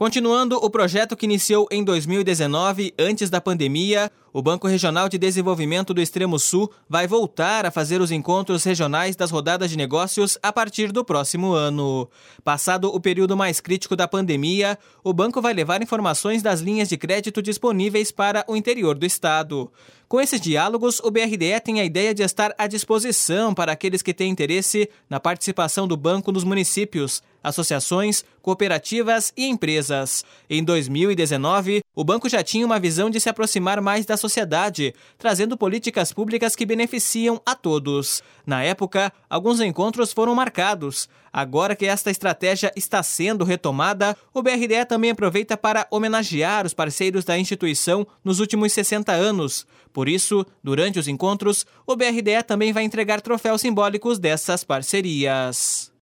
Continuando o projeto que iniciou em 2019, antes da pandemia, o Banco Regional de Desenvolvimento do Extremo Sul vai voltar a fazer os encontros regionais das rodadas de negócios a partir do próximo ano. Passado o período mais crítico da pandemia, o banco vai levar informações das linhas de crédito disponíveis para o interior do estado. Com esses diálogos, o BRDE tem a ideia de estar à disposição para aqueles que têm interesse na participação do banco nos municípios, associações, cooperativas e empresas. Em 2019, o banco já tinha uma visão de se aproximar mais da sociedade, trazendo políticas públicas que beneficiam a todos. Na época, alguns encontros foram marcados. Agora que esta estratégia está sendo retomada, o BRDE também aproveita para homenagear os parceiros da instituição nos últimos 60 anos. Por isso, durante os encontros, o BRDE também vai entregar troféus simbólicos dessas parcerias.